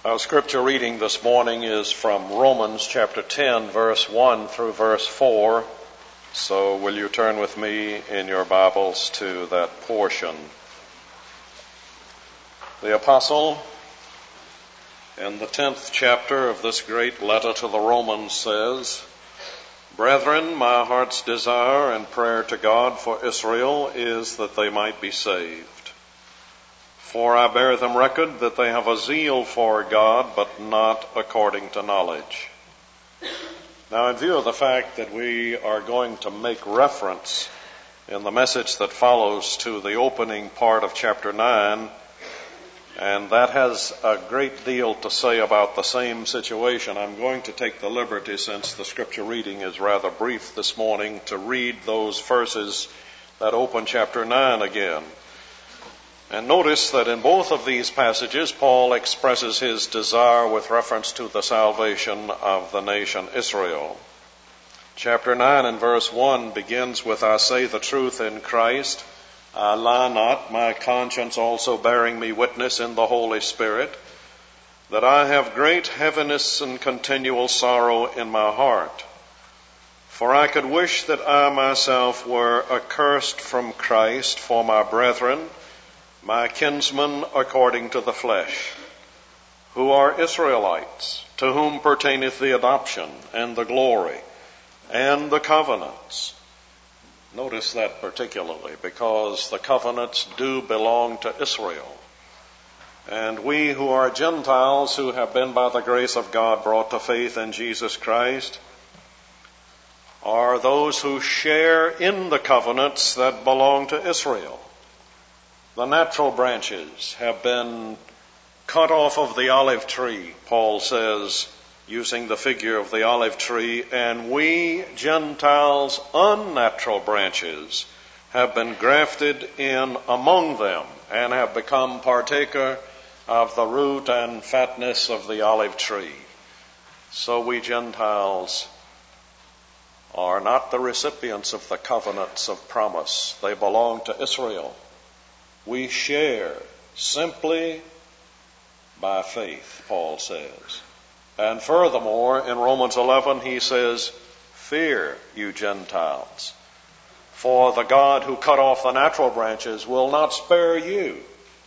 Our scripture reading this morning is from Romans chapter 10, verse 1 through verse 4. So will you turn with me in your Bibles to that portion? The apostle in the 10th chapter of this great letter to the Romans says, "Brethren, my heart's desire and prayer to God for Israel is that they might be saved. For I bear them record that they have a zeal for God, but not according to knowledge." Now, in view of the fact that we are going to make reference in the message that follows to the opening part of chapter 9, and that has a great deal to say about the same situation, I'm going to take the liberty, since the scripture reading is rather brief this morning, to read those verses that open chapter 9 again. And notice that in both of these passages, Paul expresses his desire with reference to the salvation of the nation Israel. Chapter 9 and verse 1 begins with, "I say the truth in Christ, I lie not, my conscience also bearing me witness in the Holy Spirit, that I have great heaviness and continual sorrow in my heart. For I could wish that I myself were accursed from Christ for my brethren, my kinsmen according to the flesh, who are Israelites, to whom pertaineth the adoption and the glory and the covenants." Notice that particularly, because the covenants do belong to Israel. And we who are Gentiles, who have been by the grace of God brought to faith in Jesus Christ, are those who share in the covenants that belong to Israel. The natural branches have been cut off of the olive tree, Paul says, using the figure of the olive tree, and we Gentiles, unnatural branches, have been grafted in among them and have become partaker of the root and fatness of the olive tree. So we Gentiles are not the recipients of the covenants of promise. They belong to Israel. We share simply by faith, Paul says. And furthermore, in Romans 11, he says, "Fear, you Gentiles, for the God who cut off the natural branches will not spare you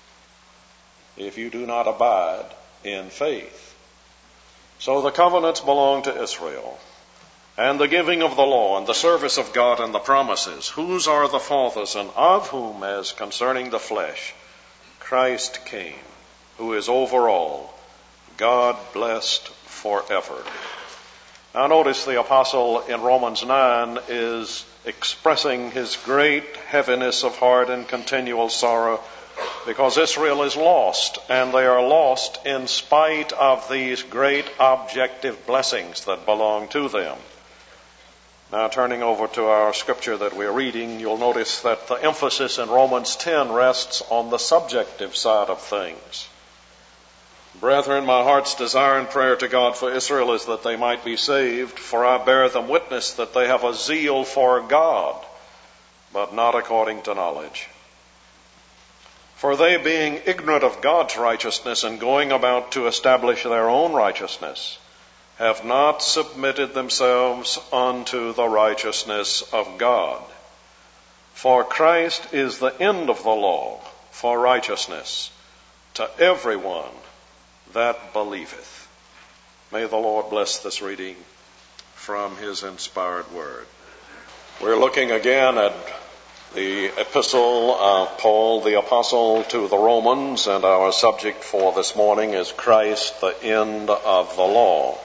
if you do not abide in faith." So the covenants belong to Israel. And the giving of the law and the service of God and the promises, whose are the fathers, and of whom, as concerning the flesh, Christ came, who is over all, God blessed forever. Now notice the apostle in Romans 9 is expressing his great heaviness of heart and continual sorrow because Israel is lost, and they are lost in spite of these great objective blessings that belong to them. Now, turning over to our scripture that we're reading, you'll notice that the emphasis in Romans 10 rests on the subjective side of things. "Brethren, my heart's desire and prayer to God for Israel is that they might be saved, for I bear them witness that they have a zeal for God, but not according to knowledge. For they, being ignorant of God's righteousness and going about to establish their own righteousness, have not submitted themselves unto the righteousness of God. For Christ is the end of the law for righteousness to everyone that believeth." May the Lord bless this reading from his inspired word. We're looking again at the epistle of Paul the apostle to the Romans, and our subject for this morning is Christ, the end of the law.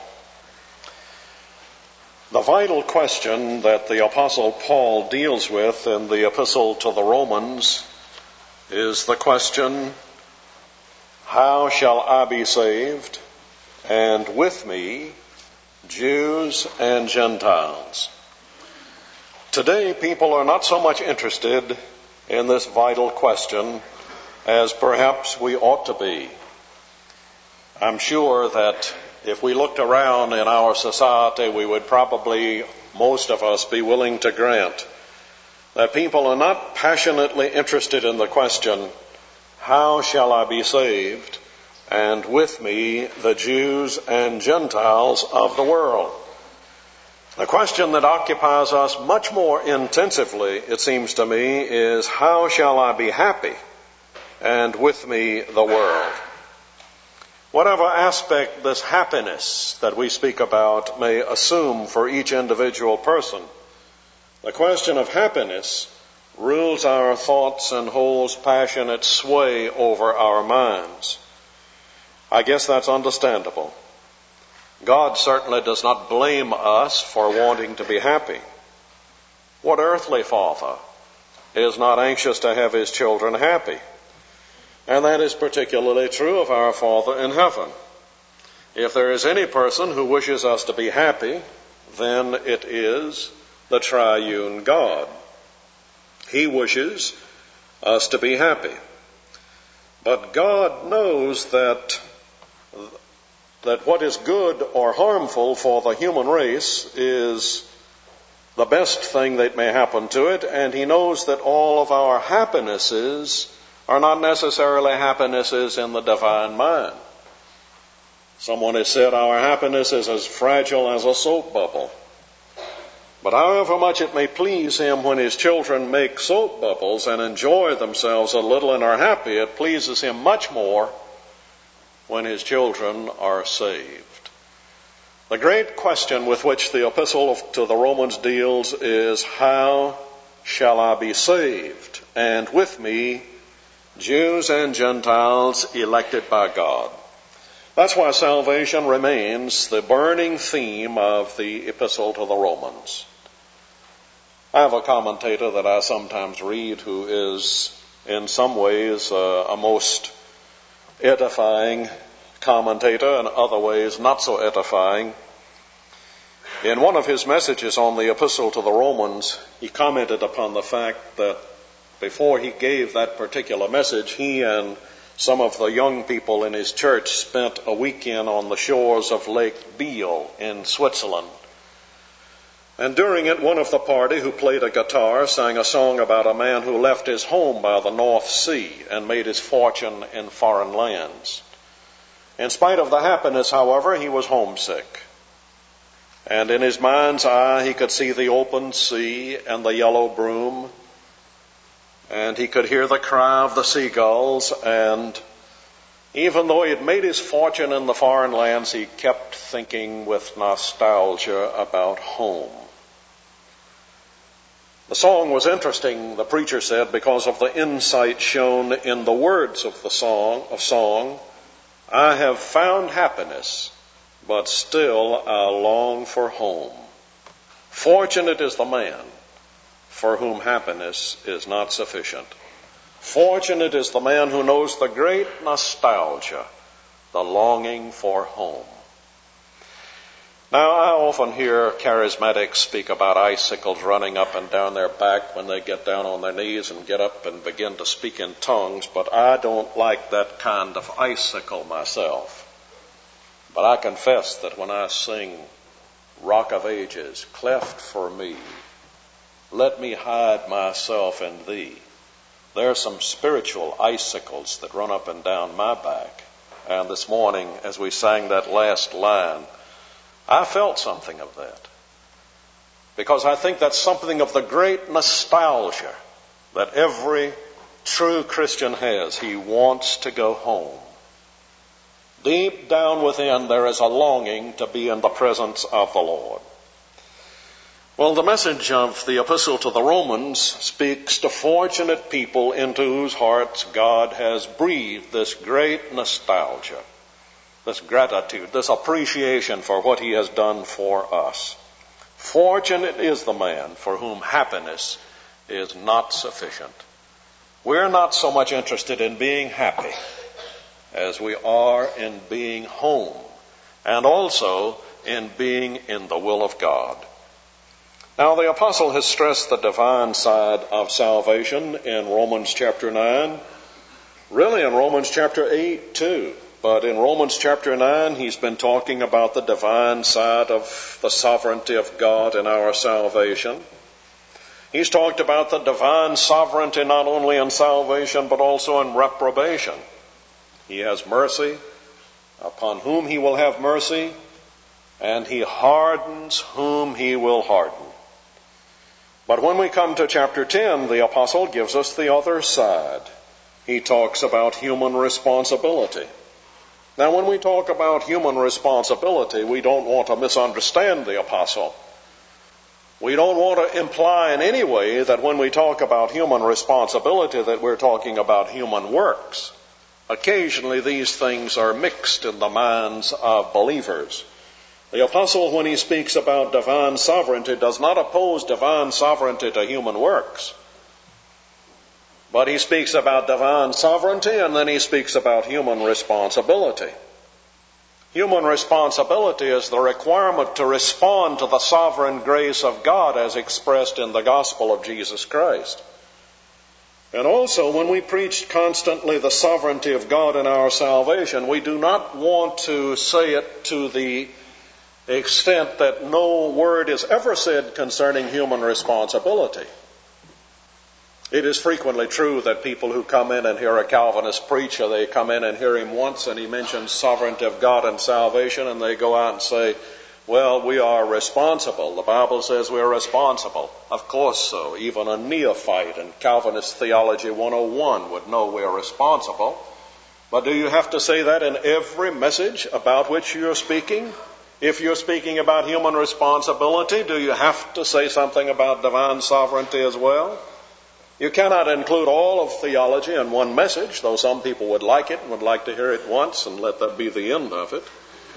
The vital question that the apostle Paul deals with in the epistle to the Romans is the question, how shall I be saved, and with me, Jews and Gentiles? Today, people are not so much interested in this vital question as perhaps we ought to be. I'm sure that if we looked around in our society, we would probably, most of us, be willing to grant that people are not passionately interested in the question, how shall I be saved, and with me the Jews and Gentiles of the world. The question that occupies us much more intensively, it seems to me, is how shall I be happy, and with me the world? Whatever aspect this happiness that we speak about may assume for each individual person, the question of happiness rules our thoughts and holds passionate sway over our minds. I guess that's understandable. God certainly does not blame us for wanting to be happy. What earthly father is not anxious to have his children happy? And that is particularly true of our Father in heaven. If there is any person who wishes us to be happy, then it is the triune God. He wishes us to be happy. But God knows that what is good or harmful for the human race is the best thing that may happen to it, and He knows that all of our happinesses are not necessarily happinesses in the divine mind. Someone has said our happiness is as fragile as a soap bubble. But however much it may please Him when His children make soap bubbles and enjoy themselves a little and are happy, it pleases Him much more when His children are saved. The great question with which the epistle to the Romans deals is, how shall I be saved? And with me, Jews and Gentiles elected by God. That's why salvation remains the burning theme of the epistle to the Romans. I have a commentator that I sometimes read who is in some ways a most edifying commentator, in other ways not so edifying. In one of his messages on the epistle to the Romans, he commented upon the fact that before he gave that particular message, he and some of the young people in his church spent a weekend on the shores of Lake Biel in Switzerland. And during it, one of the party who played a guitar sang a song about a man who left his home by the North Sea and made his fortune in foreign lands. In spite of the happiness, however, he was homesick. And in his mind's eye, he could see the open sea and the yellow broom, and he could hear the cry of the seagulls, and even though he had made his fortune in the foreign lands, he kept thinking with nostalgia about home. The song was interesting, the preacher said, because of the insight shown in the words of the song, I have found happiness, but still I long for home. Fortunate is the man for whom happiness is not sufficient. Fortunate is the man who knows the great nostalgia, the longing for home. Now, I often hear charismatics speak about icicles running up and down their back when they get down on their knees and get up and begin to speak in tongues, but I don't like that kind of icicle myself. But I confess that when I sing Rock of Ages, cleft for me, let me hide myself in thee, there are some spiritual icicles that run up and down my back. And this morning, as we sang that last line, I felt something of that. Because I think that's something of the great nostalgia that every true Christian has. He wants to go home. Deep down within, there is a longing to be in the presence of the Lord. Well, the message of the epistle to the Romans speaks to fortunate people into whose hearts God has breathed this great nostalgia, this gratitude, this appreciation for what He has done for us. Fortunate is the man for whom happiness is not sufficient. We're not so much interested in being happy as we are in being home, and also in being in the will of God. Now, the apostle has stressed the divine side of salvation in Romans chapter 9, really in Romans chapter 8 too. But in Romans chapter 9, he's been talking about the divine side of the sovereignty of God in our salvation. He's talked about the divine sovereignty not only in salvation but also in reprobation. He has mercy upon whom he will have mercy, and he hardens whom he will harden. But when we come to chapter 10, the apostle gives us the other side. He talks about human responsibility. Now, when we talk about human responsibility, we don't want to misunderstand the apostle. We don't want to imply in any way that when we talk about human responsibility that we're talking about human works. Occasionally these things are mixed in the minds of believers. The apostle, when he speaks about divine sovereignty, does not oppose divine sovereignty to human works. But he speaks about divine sovereignty, and then he speaks about human responsibility. Human responsibility is the requirement to respond to the sovereign grace of God as expressed in the gospel of Jesus Christ. And also, when we preach constantly the sovereignty of God in our salvation, we do not want to say it to the extent that no word is ever said concerning human responsibility. It is frequently true that people who come in and hear a Calvinist preacher, they come in and hear him once and he mentions sovereignty of God and salvation, and they go out and say, well, we are responsible. The Bible says we are responsible. Of course so. Even a neophyte in Calvinist Theology 101 would know we are responsible. But do you have to say that in every message about which you're speaking? If you're speaking about human responsibility, do you have to say something about divine sovereignty as well? You cannot include all of theology in one message, though some people would like it and would like to hear it once and let that be the end of it.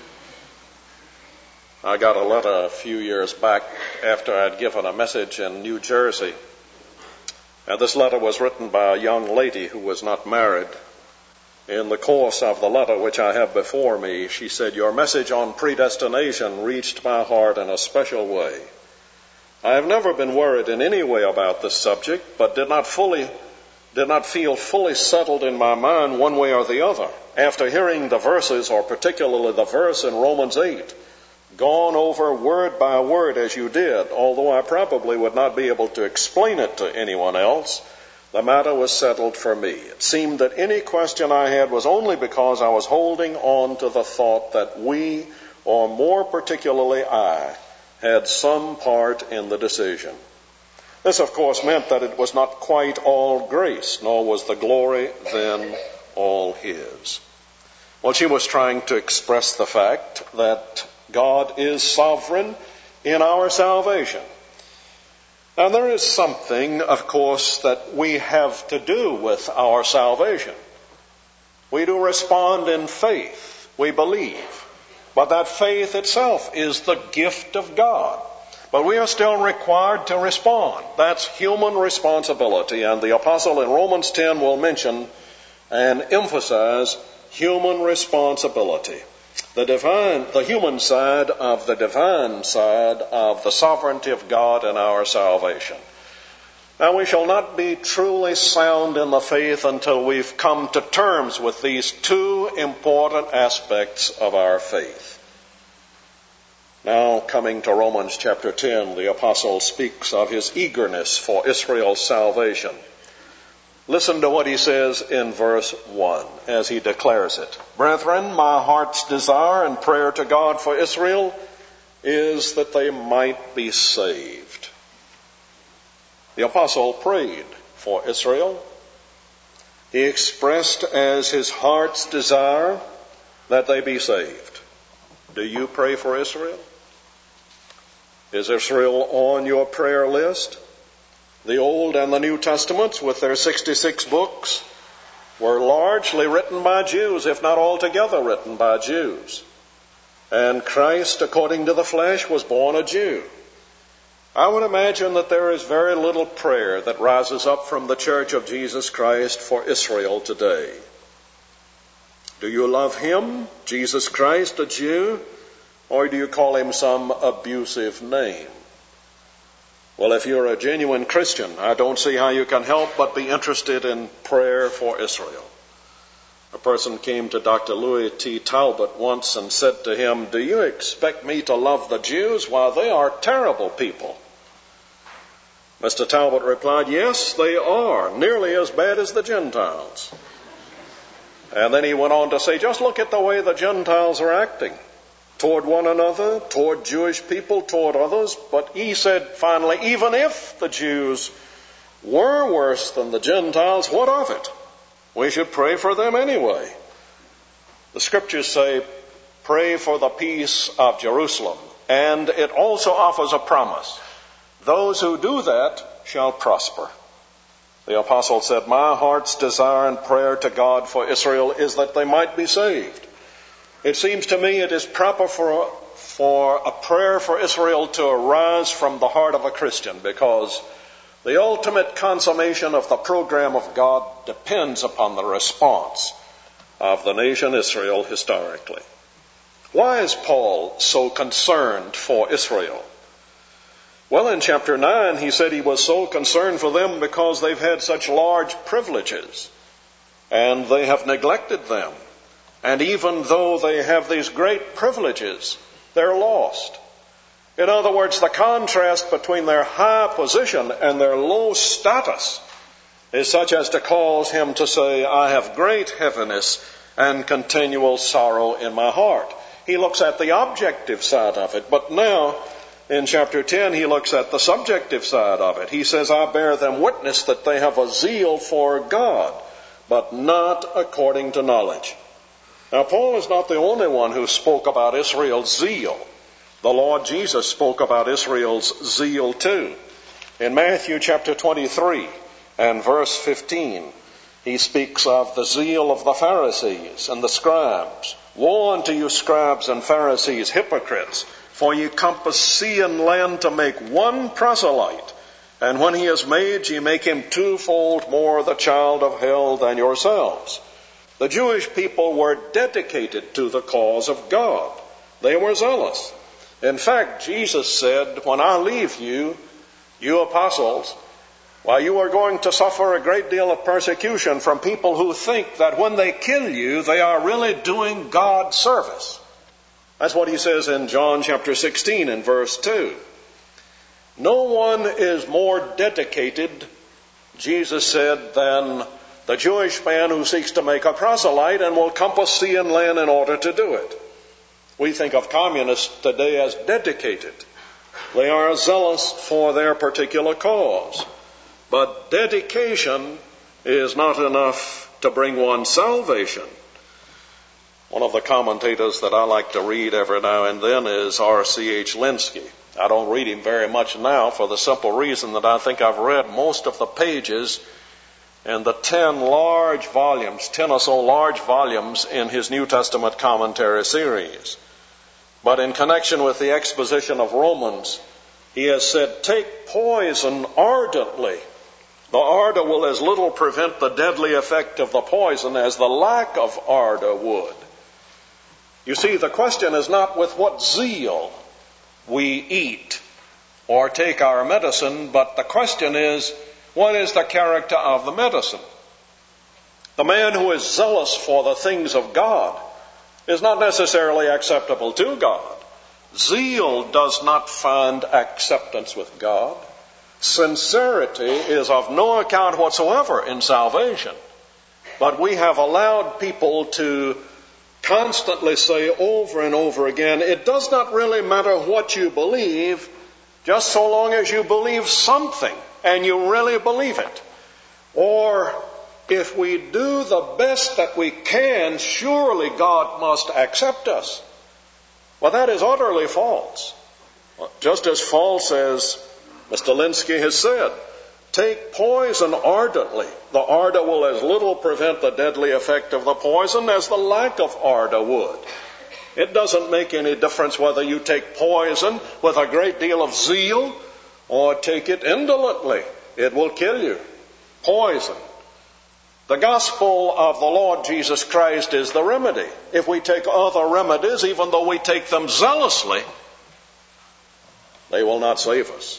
I got a letter a few years back after I'd given a message in New Jersey. And this letter was written by a young lady who was not married. In the course of the letter which I have before me, she said, "Your message on predestination reached my heart in a special way. I have never been worried in any way about this subject, but did not feel fully settled in my mind one way or the other. After hearing the verses, or particularly the verse in Romans 8, gone over word by word as you did, although I probably would not be able to explain it to anyone else, the matter was settled for me. It seemed that any question I had was only because I was holding on to the thought that we, or more particularly I, had some part in the decision." This, of course, meant that it was not quite all grace, nor was the glory then all his. Well, she was trying to express the fact that God is sovereign in our salvation. Now, there is something, of course, that we have to do with our salvation. We do respond in faith. We believe. But that faith itself is the gift of God. But we are still required to respond. That's human responsibility. And the apostle in Romans 10 will mention and emphasize human responsibility. The human side of the divine side of the sovereignty of God in our salvation. Now, we shall not be truly sound in the faith until we've come to terms with these two important aspects of our faith. Now, coming to Romans chapter 10, the apostle speaks of his eagerness for Israel's salvation. Listen to what he says in verse 1 as he declares it. "Brethren, my heart's desire and prayer to God for Israel is that they might be saved." The apostle prayed for Israel. He expressed as his heart's desire that they be saved. Do you pray for Israel? Is Israel on your prayer list? The Old and the New Testaments, with their 66 books, were largely written by Jews, if not altogether written by Jews. And Christ, according to the flesh, was born a Jew. I would imagine that there is very little prayer that rises up from the Church of Jesus Christ for Israel today. Do you love him, Jesus Christ, a Jew, or do you call him some abusive name? Well, if you're a genuine Christian, I don't see how you can help but be interested in prayer for Israel. A person came to Dr. Louis T. Talbot once and said to him, "Do you expect me to love the Jews? Why, they are terrible people." Mr. Talbot replied, "Yes, they are, nearly as bad as the Gentiles." And then he went on to say, just look at the way the Gentiles are acting toward one another, toward Jewish people, toward others. But he said finally, even if the Jews were worse than the Gentiles, what of it? We should pray for them anyway. The scriptures say, pray for the peace of Jerusalem. And it also offers a promise. Those who do that shall prosper. The apostle said, my heart's desire and prayer to God for Israel is that they might be saved. It seems to me it is proper for a prayer for Israel to arise from the heart of a Christian, because the ultimate consummation of the program of God depends upon the response of the nation Israel historically. Why is Paul so concerned for Israel? Well, in chapter 9, he said he was so concerned for them because they've had such large privileges and they have neglected them. And even though they have these great privileges, they're lost. In other words, the contrast between their high position and their low status is such as to cause him to say, I have great heaviness and continual sorrow in my heart. He looks at the objective side of it, but now in chapter 10 he looks at the subjective side of it. He says, I bear them witness that they have a zeal for God, but not according to knowledge. Now, Paul is not the only one who spoke about Israel's zeal. The Lord Jesus spoke about Israel's zeal too. In Matthew chapter 23 and verse 15, he speaks of the zeal of the Pharisees and the scribes. Woe unto you, scribes and Pharisees, hypocrites, for ye compass sea and land to make one proselyte, and when he is made, ye make him twofold more the child of hell than yourselves. The Jewish people were dedicated to the cause of God. They were zealous. In fact, Jesus said, when I leave you, you apostles, while you are going to suffer a great deal of persecution from people who think that when they kill you, they are really doing God service. That's what he says in John chapter 16 and verse 2. No one is more dedicated, Jesus said, than the Jewish man who seeks to make a proselyte and will compass sea and land in order to do it. We think of communists today as dedicated. They are zealous for their particular cause. But dedication is not enough to bring one salvation. One of the commentators that I like to read every now and then is R.C.H. Lenski. I don't read him very much now for the simple reason that I think I've read most of the pages in the 10 or so large volumes in his New Testament commentary series. But in connection with the exposition of Romans, he has said, take poison ardently. The ardor will as little prevent the deadly effect of the poison as the lack of ardor would. You see, the question is not with what zeal we eat or take our medicine, but the question is, what is the character of the medicine? The man who is zealous for the things of God is not necessarily acceptable to God. Zeal does not find acceptance with God. Sincerity is of no account whatsoever in salvation. But we have allowed people to constantly say over and over again, it does not really matter what you believe, just so long as you believe something and you really believe it. Or if we do the best that we can, surely God must accept us. Well, that is utterly false. Just as false as Mr. Lenski has said, take poison ardently. The ardor will as little prevent the deadly effect of the poison as the lack of ardor would. It doesn't make any difference whether you take poison with a great deal of zeal or take it indolently. It will kill you. Poison. The gospel of the Lord Jesus Christ is the remedy. If we take other remedies, even though we take them zealously, they will not save us.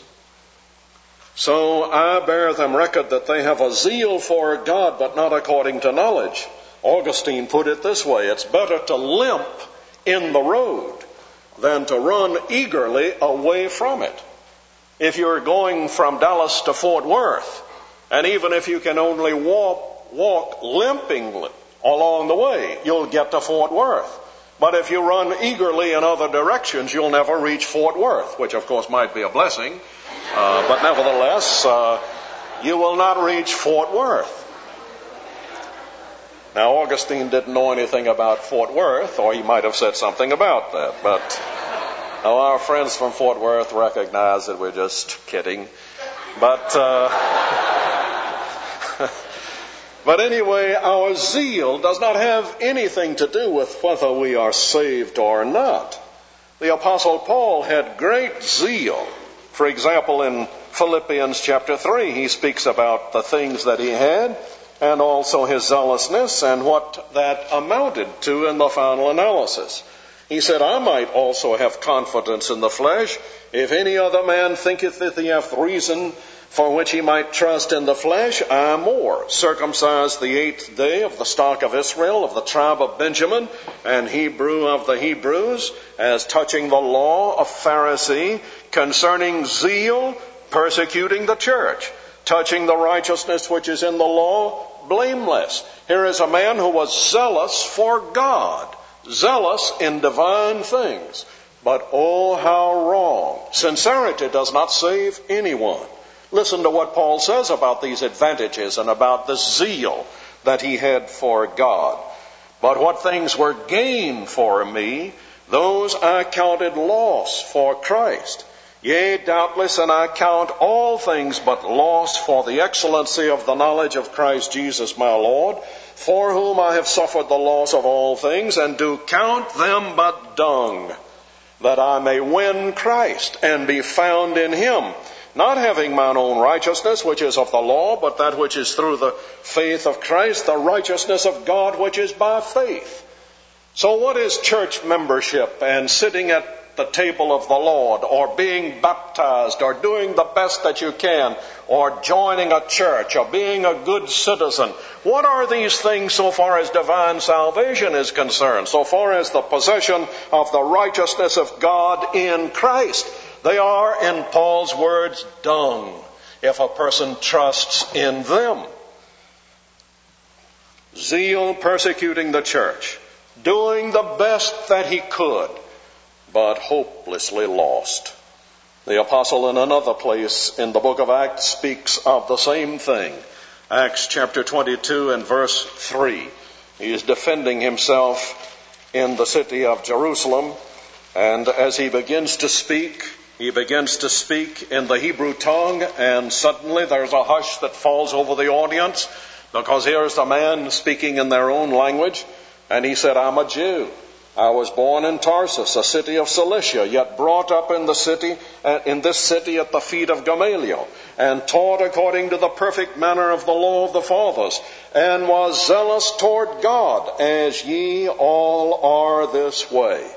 So I bear them record that they have a zeal for God, but not according to knowledge. Augustine put it this way, it's better to limp in the road than to run eagerly away from it. If you're going from Dallas to Fort Worth, and even if you can only walk limping along the way. You'll get to Fort Worth. But if you run eagerly in other directions, you'll never reach Fort Worth, which of course might be a blessing. But nevertheless, you will not reach Fort Worth. Now, Augustine didn't know anything about Fort Worth, or he might have said something about that. But our friends from Fort Worth recognize that we're just kidding. But anyway, our zeal does not have anything to do with whether we are saved or not. The Apostle Paul had great zeal. For example, in Philippians chapter 3, he speaks about the things that he had and also his zealousness and what that amounted to in the final analysis. He said, I might also have confidence in the flesh. If any other man thinketh that he hath reason for which he might trust in the flesh, I more. Circumcised the 8th day of the stock of Israel, of the tribe of Benjamin, and Hebrew of the Hebrews, as touching the law, a Pharisee, concerning zeal, persecuting the church, touching the righteousness which is in the law, blameless. Here is a man who was zealous for God, zealous in divine things. But oh, how wrong. Sincerity does not save anyone. Listen to what Paul says about these advantages and about the zeal that he had for God. But what things were gain for me, those I counted loss for Christ. Yea, doubtless, and I count all things but loss for the excellency of the knowledge of Christ Jesus my Lord, for whom I have suffered the loss of all things, and do count them but dung, that I may win Christ, and be found in him, not having mine own righteousness, which is of the law, but that which is through the faith of Christ, the righteousness of God, which is by faith. So what is church membership and sitting at the table of the Lord, or being baptized, or doing the best that you can, or joining a church, or being a good citizen? What are these things so far as divine salvation is concerned, so far as the possession of the righteousness of God in Christ? They are, in Paul's words, dung, if a person trusts in them. Zeal persecuting the church, doing the best that he could, but hopelessly lost. The apostle in another place in the book of Acts speaks of the same thing. Acts chapter 22 and verse 3. He is defending himself in the city of Jerusalem, and as he begins to speak in the Hebrew tongue, and suddenly there's a hush that falls over the audience, because here's the man speaking in their own language, and he said, I'm a Jew. I was born in Tarsus, a city of Cilicia, yet brought up in this city at the feet of Gamaliel, and taught according to the perfect manner of the law of the fathers, and was zealous toward God, as ye all are this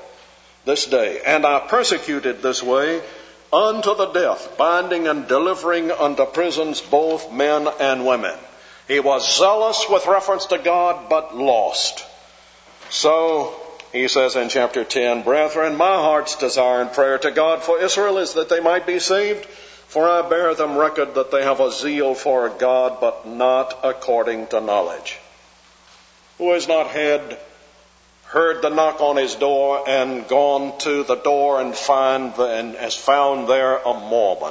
day. And I persecuted this way unto the death, binding and delivering unto prisons both men and women. He was zealous with reference to God, but lost. So he says in chapter 10, Brethren, my heart's desire and prayer to God for Israel is that they might be saved, for I bear them record that they have a zeal for God, but not according to knowledge. Who has not heard the knock on his door and gone to the door and has found there a Mormon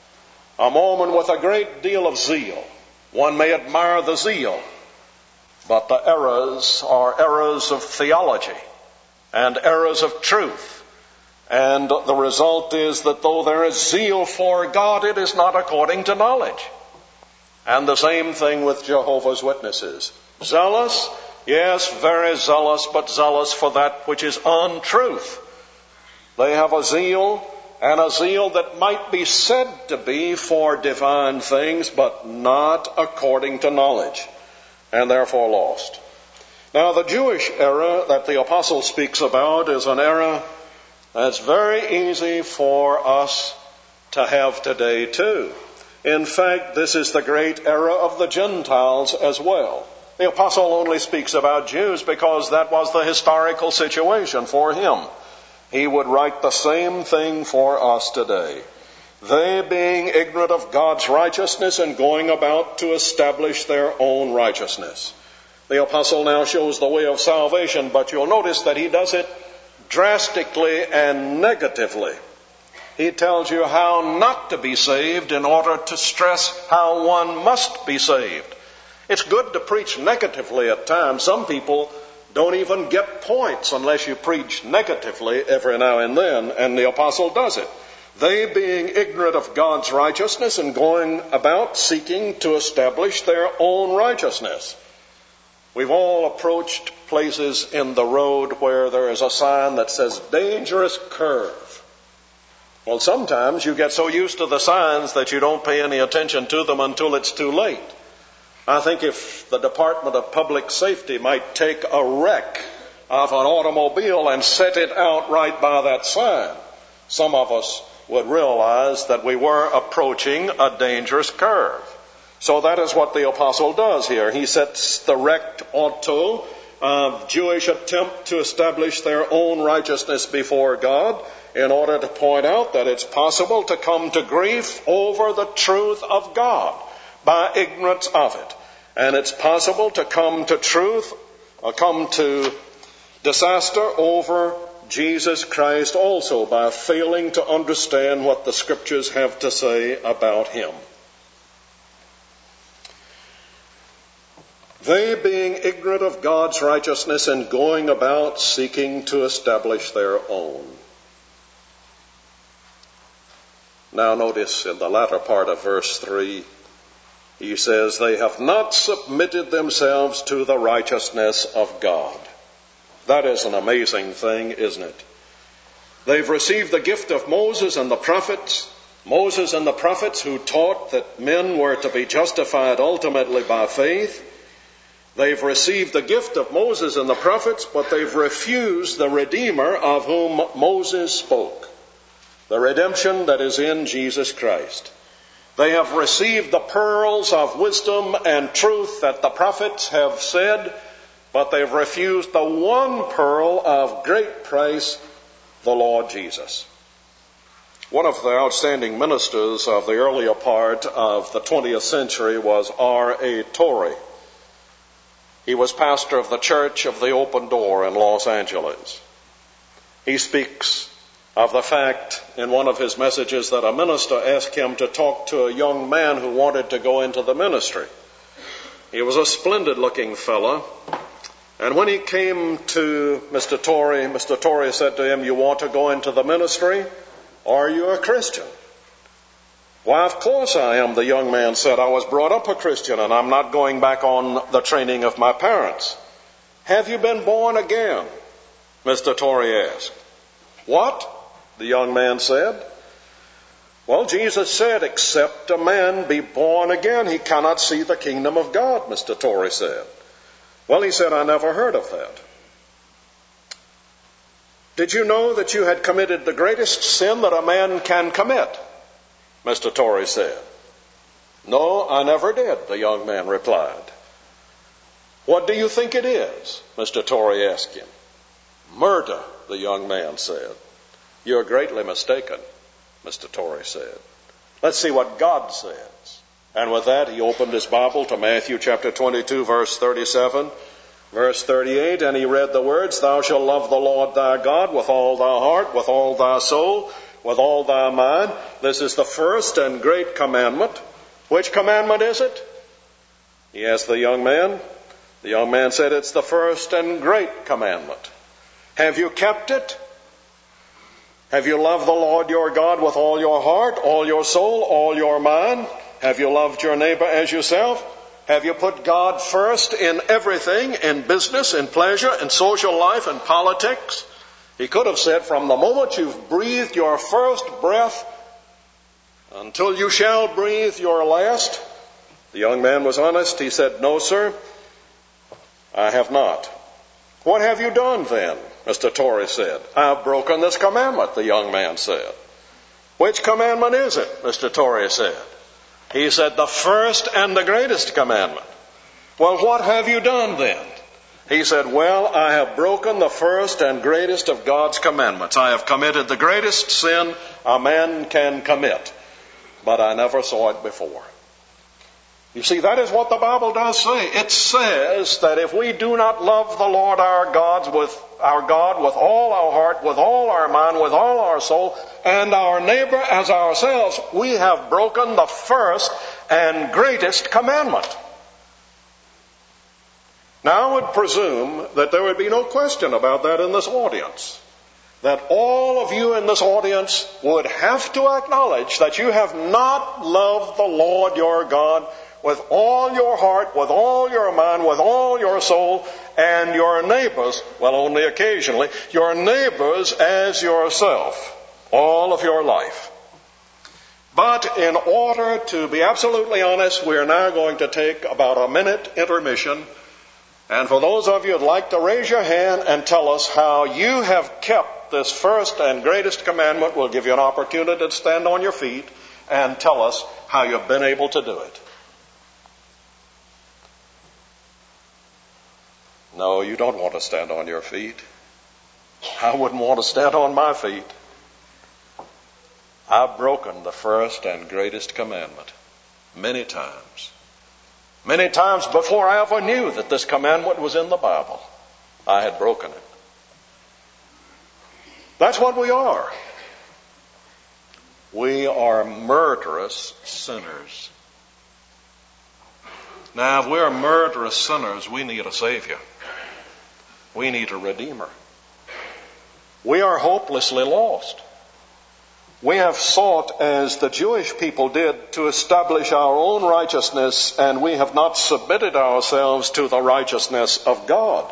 with a great deal of zeal? One may admire the zeal, but the errors are errors of theology and errors of truth. And the result is that though there is zeal for God, it is not according to knowledge. And the same thing with Jehovah's Witnesses. Zealous, yes, very zealous, but zealous for that which is untruth. They have a zeal, and a zeal that might be said to be for divine things, but not according to knowledge, and therefore lost. Now, the Jewish error that the apostle speaks about is an error that's very easy for us to have today too. In fact, this is the great error of the Gentiles as well. The apostle only speaks about Jews because that was the historical situation for him. He would write the same thing for us today. They, being ignorant of God's righteousness and going about to establish their own righteousness. The apostle now shows the way of salvation, but you'll notice that he does it drastically and negatively. He tells you how not to be saved in order to stress how one must be saved. It's good to preach negatively at times. Some people don't even get points unless you preach negatively every now and then, and the apostle does it. They, being ignorant of God's righteousness and going about seeking to establish their own righteousness. We've all approached places in the road where there is a sign that says dangerous curve. Well, sometimes you get so used to the signs that you don't pay any attention to them until it's too late. I think if the Department of Public Safety might take a wreck of an automobile and set it out right by that sign, some of us would realize that we were approaching a dangerous curve. So that is what the apostle does here. He sets the rect auto of Jewish attempt to establish their own righteousness before God in order to point out that it's possible to come to grief over the truth of God by ignorance of it. And it's possible to come to truth, or come to disaster over Jesus Christ also by failing to understand what the Scriptures have to say about Him. They, being ignorant of God's righteousness and going about seeking to establish their own. Now notice in the latter part of verse 3, he says, they have not submitted themselves to the righteousness of God. That is an amazing thing, isn't it? They've received the gift of Moses and the prophets. Moses and the prophets who taught that men were to be justified ultimately by faith. They've received the gift of Moses and the prophets, but they've refused the Redeemer of whom Moses spoke. The redemption that is in Jesus Christ. They have received the pearls of wisdom and truth that the prophets have said, but they've refused the one pearl of great price, the Lord Jesus. One of the outstanding ministers of the earlier part of the 20th century was R.A. Torrey. He was pastor of the Church of the Open Door in Los Angeles. He speaks of the fact in one of his messages that a minister asked him to talk to a young man who wanted to go into the ministry. He was a splendid-looking fellow, and when he came to Mr. Torrey said to him, "You want to go into the ministry? Are you a Christian?" "Why, of course I am," the young man said. "I was brought up a Christian, and I'm not going back on the training of my parents." "Have you been born again?" Mr. Torrey asked. "What?" the young man said. "Well, Jesus said, except a man be born again, he cannot see the kingdom of God," Mr. Torrey said. "Well," he said, "I never heard of that." "Did you know that you had committed the greatest sin that a man can commit?" Mr. Torrey said. "No, I never did," the young man replied. "What do you think it is?" Mr. Torrey asked him. "Murder," the young man said. "You're greatly mistaken," Mr. Torrey said. "Let's see what God says." And with that, he opened his Bible to Matthew chapter 22, verse 37, verse 38, and he read the words, "Thou shalt love the Lord thy God with all thy heart, with all thy soul, with all thy mind. This is the first and great commandment." "Which commandment is it?" he asked the young man. The young man said, "It's the first and great commandment." "Have you kept it? Have you loved the Lord your God with all your heart, all your soul, all your mind? Have you loved your neighbor as yourself? Have you put God first in everything, in business, in pleasure, in social life, in politics?" He could have said, "From the moment you've breathed your first breath until you shall breathe your last." The young man was honest. He said, "No, sir, I have not." "What have you done then?" Mr. Torrey said. "I've broken this commandment," the young man said. "Which commandment is it?" Mr. Torrey said. He said, "The first and the greatest commandment." "Well, what have you done then?" He said, "Well, I have broken the first and greatest of God's commandments. I have committed the greatest sin a man can commit, but I never saw it before." You see, that is what the Bible does say. It says that if we do not love the Lord our God with all our heart, with all our mind, with all our soul, and our neighbor as ourselves, we have broken the first and greatest commandment. Now I would presume that there would be no question about that in this audience. That all of you in this audience would have to acknowledge that you have not loved the Lord your God with all your heart, with all your mind, with all your soul, and your neighbors, well, only occasionally, your neighbors as yourself, all of your life. But in order to be absolutely honest, we are now going to take about a minute intermission. And for those of you who'd like to raise your hand and tell us how you have kept this first and greatest commandment, we'll give you an opportunity to stand on your feet and tell us how you've been able to do it. No, you don't want to stand on your feet. I wouldn't want to stand on my feet. I've broken the first and greatest commandment many times. Many times before I ever knew that this commandment was in the Bible, I had broken it. That's what we are. We are murderous sinners. Now, if we're murderous sinners, we need a Savior. We need a Redeemer. We are hopelessly lost. We have sought, as the Jewish people did, to establish our own righteousness, and we have not submitted ourselves to the righteousness of God.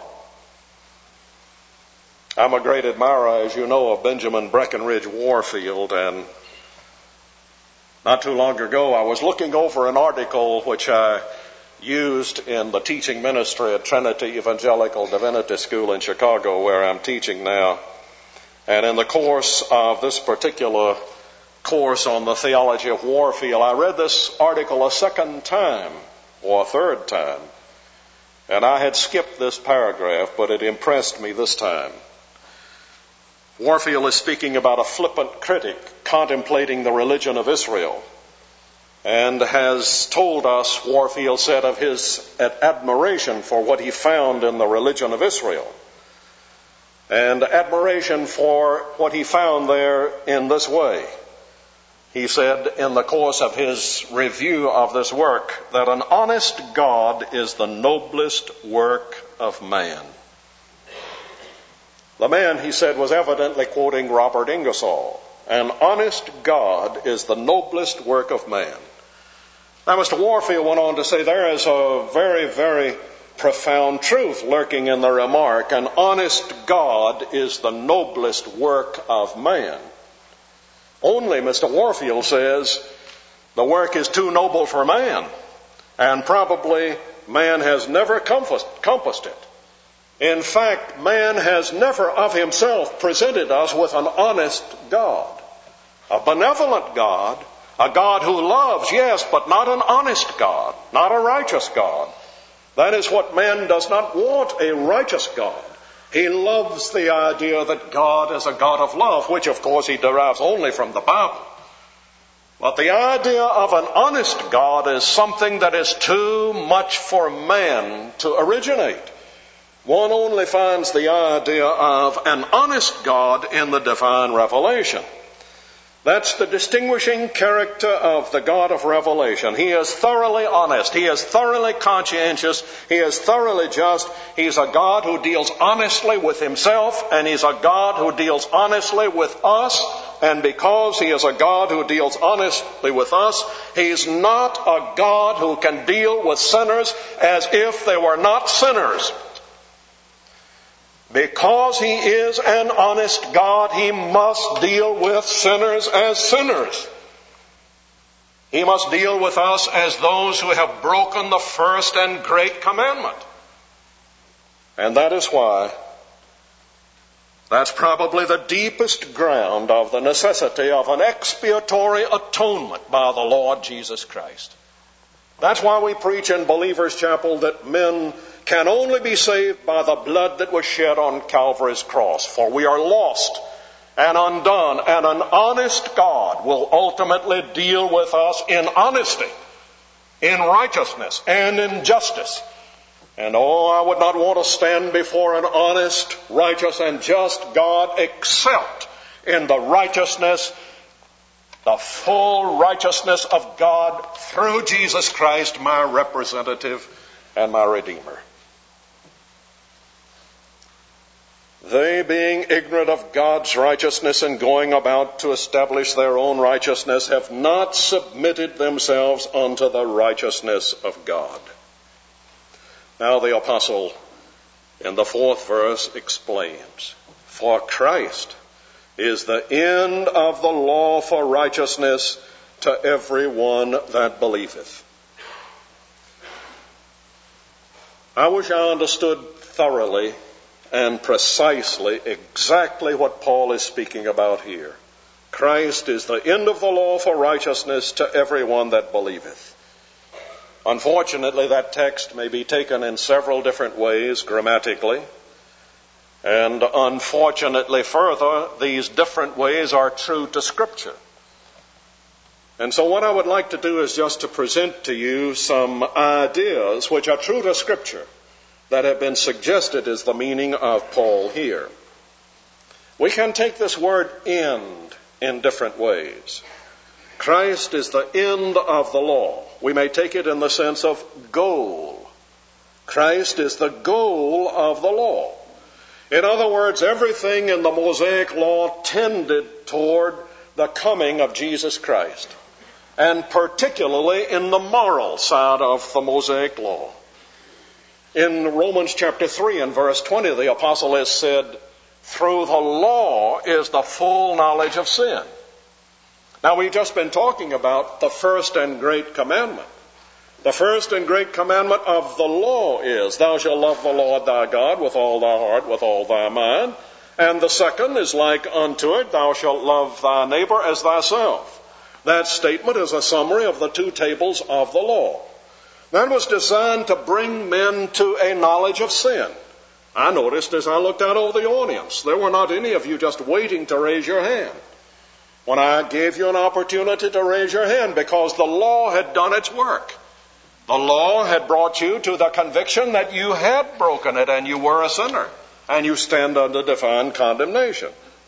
I'm a great admirer, as you know, of Benjamin Breckinridge Warfield, and not too long ago I was looking over an article which I used in the teaching ministry at Trinity Evangelical Divinity School in Chicago, where I'm teaching now. And in the course of this particular course on the theology of Warfield, I read this article a second time, or a third time. And I had skipped this paragraph, but it impressed me this time. Warfield is speaking about a flippant critic contemplating the religion of Israel, and has told us, Warfield said, of his admiration for what he found in the religion of Israel. And admiration for what he found there in this way. He said in the course of his review of this work that an honest God is the noblest work of man. The man, he said, was evidently quoting Robert Ingersoll. An honest God is the noblest work of man. Now, Mr. Warfield went on to say there is a very, very profound truth lurking in the remark. An honest God is the noblest work of man. Only, Mr. Warfield says, the work is too noble for man, and probably man has never compassed it. In fact, man has never of himself presented us with an honest God, a benevolent God, a God who loves, yes, but not an honest God, not a righteous God. That is what man does not want, a righteous God. He loves the idea that God is a God of love, which of course he derives only from the Bible. But the idea of an honest God is something that is too much for man to originate. One only finds the idea of an honest God in the divine revelation. That's the distinguishing character of the God of Revelation. He is thoroughly honest. He is thoroughly conscientious. He is thoroughly just. He's a God who deals honestly with himself, and he's a God who deals honestly with us. And because he is a God who deals honestly with us, he's not a God who can deal with sinners as if they were not sinners. Because he is an honest God, he must deal with sinners as sinners. He must deal with us as those who have broken the first and great commandment. And that is why that's probably the deepest ground of the necessity of an expiatory atonement by the Lord Jesus Christ. That's why we preach in Believers' Chapel that men can only be saved by the blood that was shed on Calvary's cross. For we are lost and undone, and an honest God will ultimately deal with us in honesty in righteousness and in justice. And I would not want to stand before an honest, righteous, and just God except in the righteousness, the full righteousness of God through Jesus Christ, my representative and my Redeemer. They, being ignorant of God's righteousness and going about to establish their own righteousness, have not submitted themselves unto the righteousness of God. Now the apostle in the 4th verse explains, for Christ is the end of the law for righteousness to every one that believeth. I wish I understood thoroughly and precisely exactly what Paul is speaking about here. Christ is the end of the law for righteousness to everyone that believeth. Unfortunately, that text may be taken in several different ways grammatically. And unfortunately further, these different ways are true to Scripture. And so what I would like to do is just to present to you some ideas which are true to Scripture that have been suggested as the meaning of Paul here. We can take this word end in different ways. Christ is the end of the law. We may take it in the sense of goal. Christ is the goal of the law. In other words, everything in the Mosaic law tended toward the coming of Jesus Christ, and particularly in the moral side of the Mosaic law. In Romans chapter 3 and verse 20, the apostle has said, through the law is the full knowledge of sin. Now, we've just been talking about the first and great commandment. The first and great commandment of the law is, thou shalt love the Lord thy God with all thy heart, with all thy mind. And the second is like unto it, thou shalt love thy neighbor as thyself. That statement is a summary of the two tables of the law. That was designed to bring men to a knowledge of sin. I noticed as I looked out over the audience, there were not any of you just waiting to raise your hand when I gave you an opportunity to raise your hand, because the law had done its work. The law had brought you to the conviction that you had broken it and you were a sinner, and you stand under divine condemnation.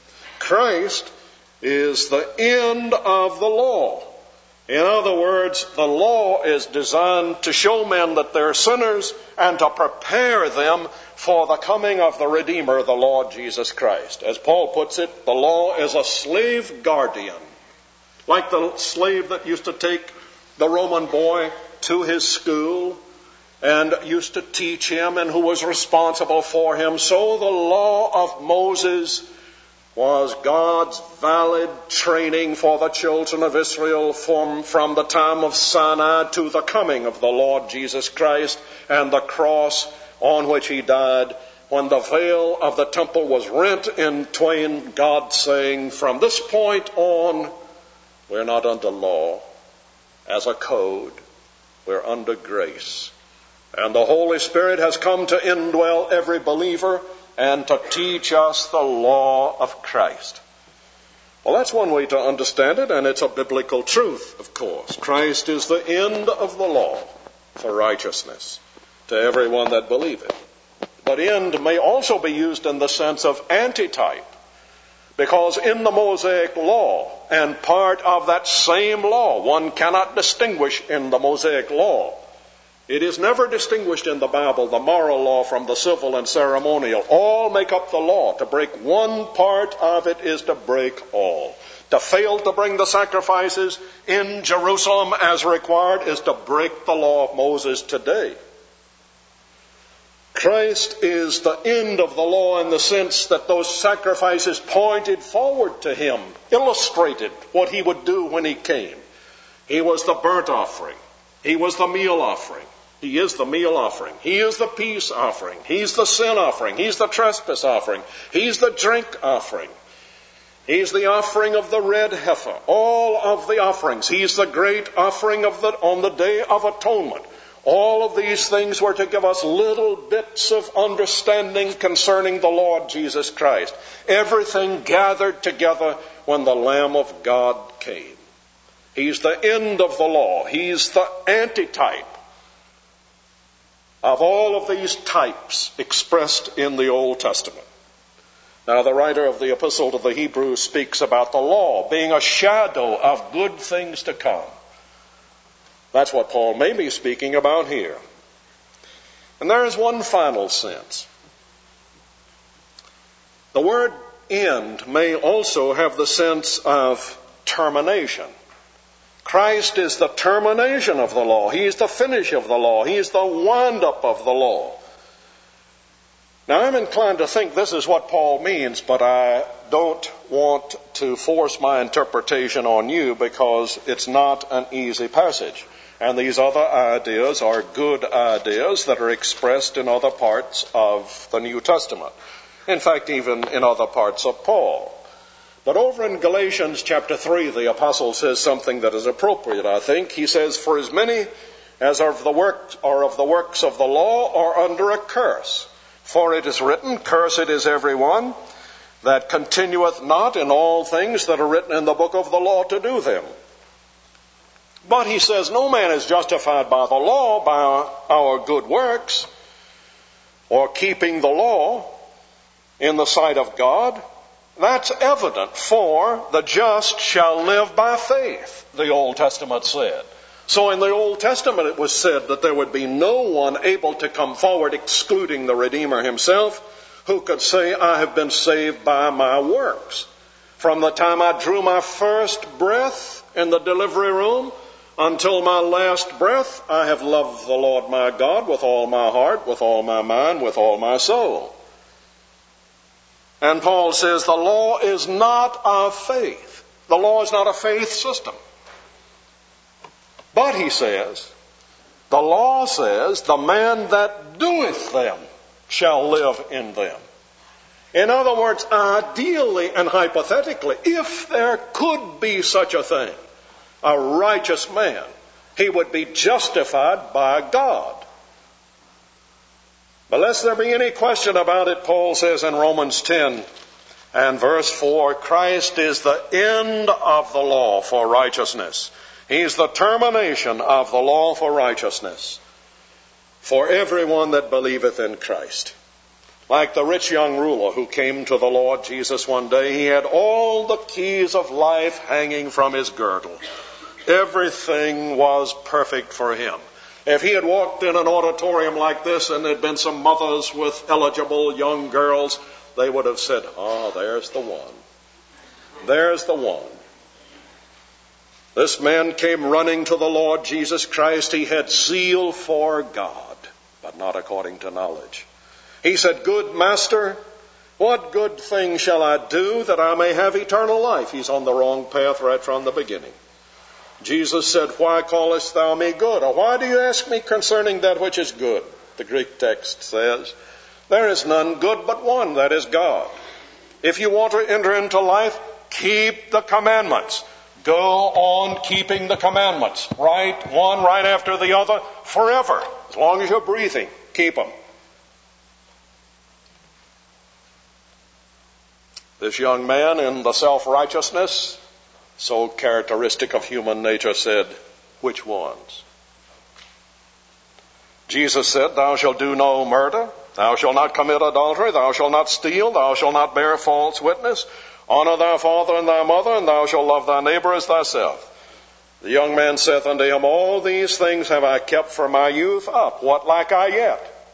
Christ is the end of the law. In other words, the law is designed to show men that they're sinners and to prepare them for the coming of the Redeemer, the Lord Jesus Christ. As Paul puts it, the law is a slave guardian. Like the slave that used to take the Roman boy to his school and used to teach him and who was responsible for him, so the law of Moses was God's valid training for the children of Israel from the time of Sinai to the coming of the Lord Jesus Christ and the cross on which he died. When the veil of the temple was rent in twain, God saying, from this point on, we're not under law as a code. We're under grace. And the Holy Spirit has come to indwell every believer and to teach us the law of Christ. Well, that's one way to understand it, and it's a biblical truth, of course. Christ is the end of the law for righteousness to everyone that believeth. But end may also be used in the sense of antitype, because in the Mosaic law, and part of that same law, one cannot distinguish in the Mosaic law. It is never distinguished in the Bible, the moral law from the civil and ceremonial. All make up the law. To break one part of it is to break all. To fail to bring the sacrifices in Jerusalem as required is to break the law of Moses today. Christ is the end of the law in the sense that those sacrifices pointed forward to him, illustrated what he would do when he came. He was the burnt offering. He was the meal offering. He is the meal offering. He is the peace offering. He's the sin offering. He's the trespass offering. He's the drink offering. He's the offering of the red heifer. All of the offerings. He's the great offering on the Day of Atonement. All of these things were to give us little bits of understanding concerning the Lord Jesus Christ. Everything gathered together when the Lamb of God came. He's the end of the law. He's the antitype of all of these types expressed in the Old Testament. Now, the writer of the Epistle to the Hebrews speaks about the law being a shadow of good things to come. That's what Paul may be speaking about here. And there is one final sense. The word end may also have the sense of termination. Christ is the termination of the law. He is the finish of the law. He is the wind-up of the law. Now, I'm inclined to think this is what Paul means, but I don't want to force my interpretation on you because it's not an easy passage. And these other ideas are good ideas that are expressed in other parts of the New Testament. In fact, even in other parts of Paul. But over in Galatians chapter 3, the apostle says something that is appropriate, I think. He says, "For as many as are of the works of the law are under a curse. For it is written, Cursed is everyone that continueth not in all things that are written in the book of the law to do them." But he says, no man is justified by the law, by our good works, or keeping the law in the sight of God. That's evident, for the just shall live by faith, the Old Testament said. So in the Old Testament it was said that there would be no one able to come forward, excluding the Redeemer himself, who could say, I have been saved by my works. From the time I drew my first breath in the delivery room until my last breath, I have loved the Lord my God with all my heart, with all my mind, with all my soul. And Paul says the law is not of faith. The law is not a faith system. But he says, the law says, the man that doeth them shall live in them. In other words, ideally and hypothetically, if there could be such a thing, a righteous man, he would be justified by God. But lest there be any question about it, Paul says in Romans 10 and verse 4, Christ is the end of the law for righteousness. He's the termination of the law for righteousness for everyone that believeth in Christ. Like the rich young ruler who came to the Lord Jesus one day, he had all the keys of life hanging from his girdle. Everything was perfect for him. If he had walked in an auditorium like this and there'd been some mothers with eligible young girls, they would have said, there's the one. There's the one. This man came running to the Lord Jesus Christ. He had zeal for God, but not according to knowledge. He said, Good Master, what good thing shall I do that I may have eternal life? He's on the wrong path right from the beginning. Jesus said, Why callest thou me good? Or why do you ask me concerning that which is good? The Greek text says, There is none good but one, that is God. If you want to enter into life, keep the commandments. Go on keeping the commandments. Right, one right after the other, forever. As long as you're breathing, keep them. This young man in the self-righteousness, so characteristic of human nature, said, Which ones? Jesus said, Thou shalt do no murder, thou shalt not commit adultery, thou shalt not steal, thou shalt not bear false witness, honor thy father and thy mother, and thou shalt love thy neighbor as thyself. The young man saith unto him, All these things have I kept from my youth up. What lack I yet?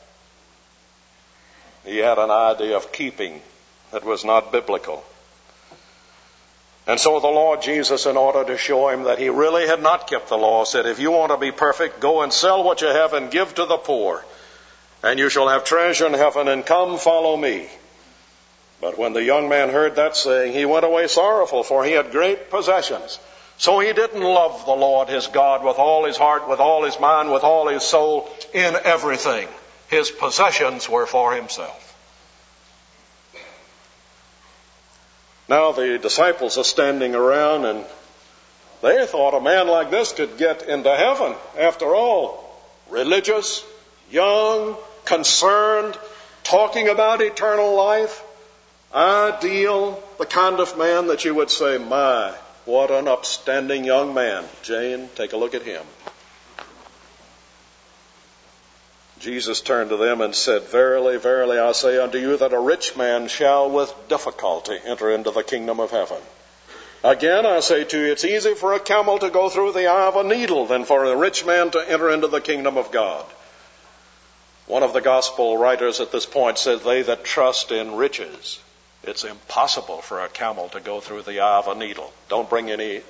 He had an idea of keeping that was not biblical. And so the Lord Jesus, in order to show him that he really had not kept the law, said, If you want to be perfect, go and sell what you have and give to the poor, and you shall have treasure in heaven, and come follow me. But when the young man heard that saying, he went away sorrowful, for he had great possessions. So he didn't love the Lord his God with all his heart, with all his mind, with all his soul, in everything. His possessions were for himself. Now the disciples are standing around, and they thought a man like this could get into heaven. After all, religious, young, concerned, talking about eternal life, ideal, the kind of man that you would say, my, What an upstanding young man. Jane, take a look at him. Jesus turned to them and said, Verily, verily, I say unto you that a rich man shall with difficulty enter into the kingdom of heaven. Again, I say to you, it's easy for a camel to go through the eye of a needle than for a rich man to enter into the kingdom of God. One of the gospel writers at this point said, they that trust in riches, it's impossible for a camel to go through the eye of a needle. Don't bring any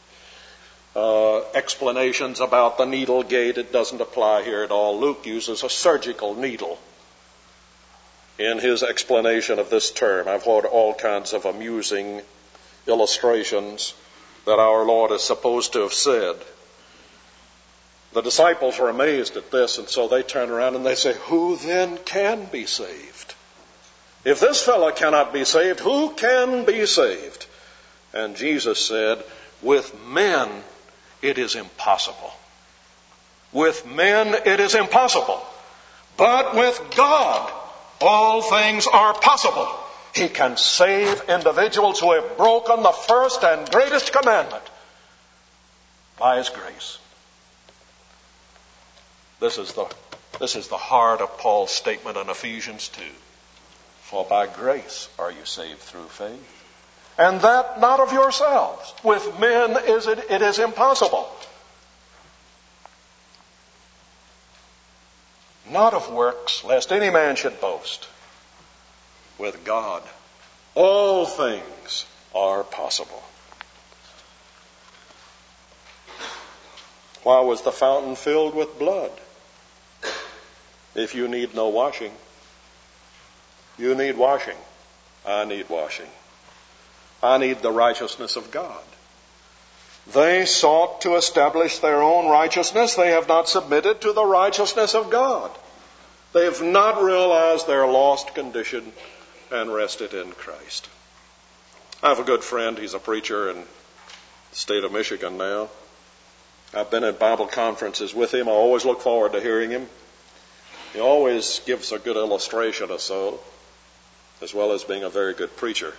explanations about the needle gate. It doesn't apply here at all. Luke uses a surgical needle in his explanation of this term. I've heard all kinds of amusing illustrations that our Lord is supposed to have said. The disciples were amazed at this, and so they turn around and they say, who then can be saved? If this fellow cannot be saved, who can be saved? And Jesus said, with men it is impossible. With men it is impossible. But with God all things are possible. He can save individuals who have broken the first and greatest commandment by His grace. This is the heart of Paul's statement in Ephesians 2. For by grace are you saved through faith. And that not of yourselves. With men it is impossible. Not of works, lest any man should boast. With God, all things are possible. Why was the fountain filled with blood? If you need no washing, you need washing. I need washing. I need the righteousness of God. They sought to establish their own righteousness. They have not submitted to the righteousness of God. They have not realized their lost condition and rested in Christ. I have a good friend. He's a preacher in the state of Michigan now. I've been at Bible conferences with him. I always look forward to hearing him. He always gives a good illustration or so, as well as being a very good preacher.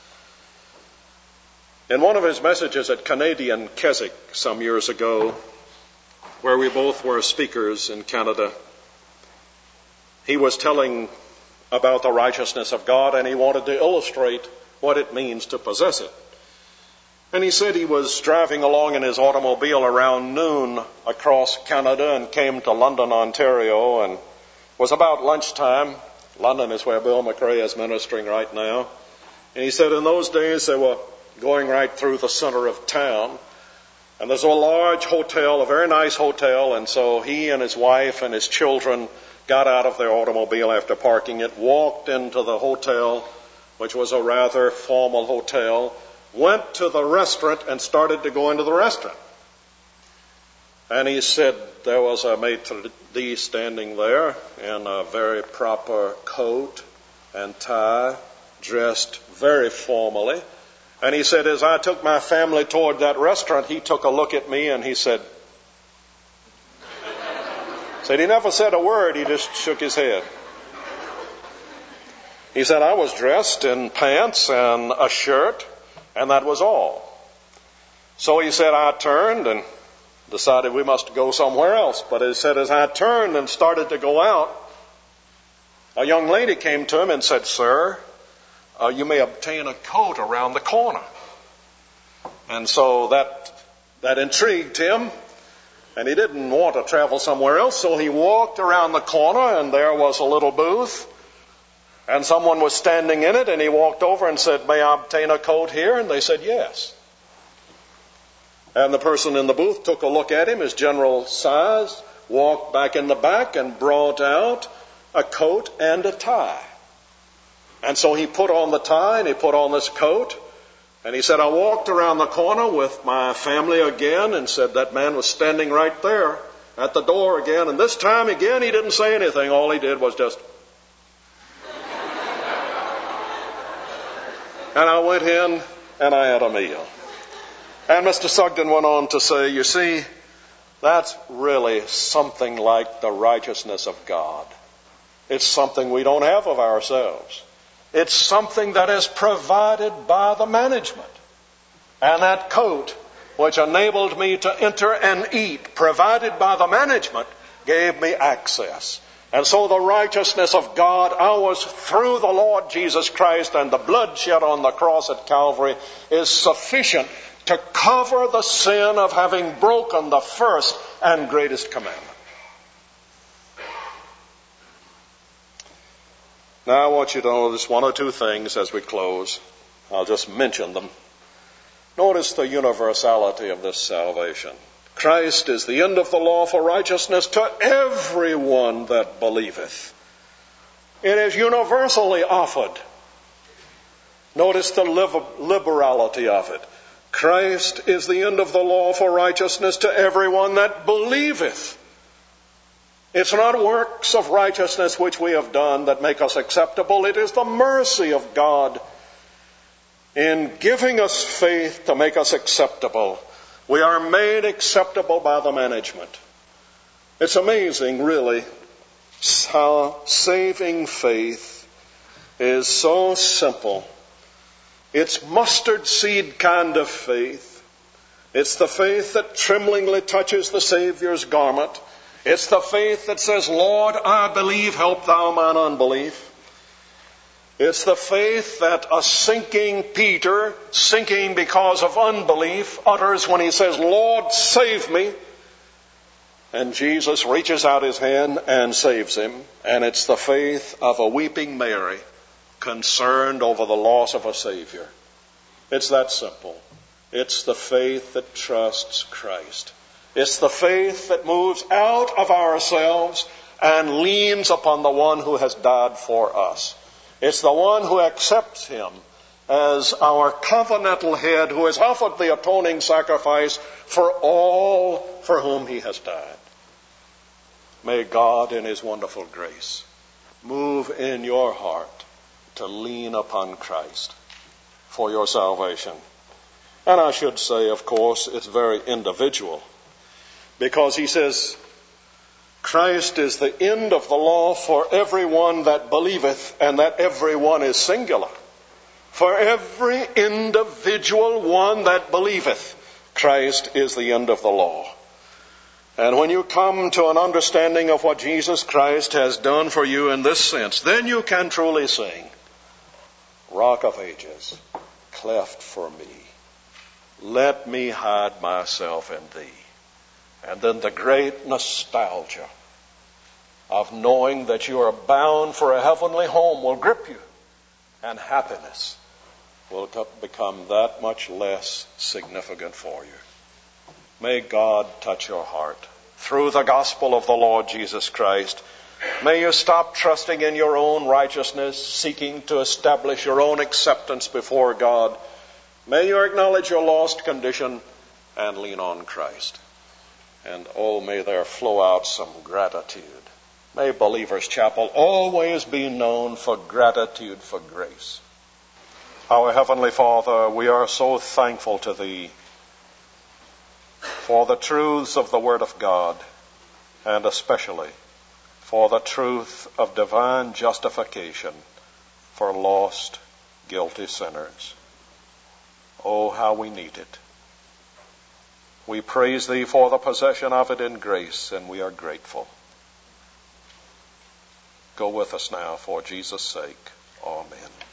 In one of his messages at Canadian Keswick some years ago, where we both were speakers in Canada, he was telling about the righteousness of God, and he wanted to illustrate what it means to possess it. And he said he was driving along in his automobile around noon across Canada and came to London, Ontario, and was about lunchtime. London is where Bill McRae is ministering right now. And he said in those days they were going right through the center of town. And there's a large hotel, a very nice hotel, and so he and his wife and his children got out of their automobile after parking it, walked into the hotel, which was a rather formal hotel, went to the restaurant and started to go into the restaurant. And he said there was a maitre d' standing there in a very proper coat and tie, dressed very formally. And he said, as I took my family toward that restaurant, he took a look at me and he said he never said a word, he just shook his head. He said, I was dressed in pants and a shirt, and that was all. So he said, I turned and decided we must go somewhere else. But he said, as I turned and started to go out, a young lady came to him and said, Sir, you may obtain a coat around the corner. And so that intrigued him, and he didn't want to travel somewhere else, so he walked around the corner, and there was a little booth, and someone was standing in it, and he walked over and said, May I obtain a coat here? And they said, yes. And the person in the booth took a look at him, his general size, walked back in the back, and brought out a coat and a tie. And so he put on the tie and he put on this coat. And he said, I walked around the corner with my family again, and said that man was standing right there at the door again. And this time again, he didn't say anything. All he did was just... And I went in and I had a meal. And Mr. Sugden went on to say, you see, that's really something like the righteousness of God. It's something we don't have of ourselves. It's something that is provided by the management. And that coat, which enabled me to enter and eat, provided by the management, gave me access. And so the righteousness of God, ours through the Lord Jesus Christ and the blood shed on the cross at Calvary, is sufficient to cover the sin of having broken the first and greatest commandment. Now I want you to notice one or two things as we close. I'll just mention them. Notice the universality of this salvation. Christ is the end of the law for righteousness to everyone that believeth. It is universally offered. Notice the liberality of it. Christ is the end of the law for righteousness to everyone that believeth. It's not works of righteousness which we have done that make us acceptable. It is the mercy of God in giving us faith to make us acceptable. We are made acceptable by the management. It's amazing, really, how saving faith is so simple. It's mustard seed kind of faith. It's the faith that tremblingly touches the Savior's garment. It's the faith that says, Lord, I believe, help thou mine unbelief. It's the faith that a sinking Peter, sinking because of unbelief, utters when he says, Lord, save me. And Jesus reaches out his hand and saves him. And it's the faith of a weeping Mary, concerned over the loss of a Savior. It's that simple. It's the faith that trusts Christ. It's the faith that moves out of ourselves and leans upon the one who has died for us. It's the one who accepts him as our covenantal head, who has offered the atoning sacrifice for all for whom he has died. May God in his wonderful grace move in your heart to lean upon Christ for your salvation. And I should say, of course, it's very individual, because he says, Christ is the end of the law for everyone that believeth, and that everyone is singular. For every individual one that believeth, Christ is the end of the law. And when you come to an understanding of what Jesus Christ has done for you in this sense, then you can truly sing, Rock of Ages, cleft for me, let me hide myself in thee. And then the great nostalgia of knowing that you are bound for a heavenly home will grip you, and happiness will become that much less significant for you. May God touch your heart through the gospel of the Lord Jesus Christ. May you stop trusting in your own righteousness, seeking to establish your own acceptance before God. May you acknowledge your lost condition and lean on Christ. And oh, may there flow out some gratitude. May Believers Chapel always be known for gratitude for grace. Our Heavenly Father, we are so thankful to Thee for the truths of the Word of God, and especially for the truth of divine justification for lost, guilty sinners. Oh, how we need it. We praise Thee for the possession of it in grace, and we are grateful. Go with us now for Jesus' sake. Amen.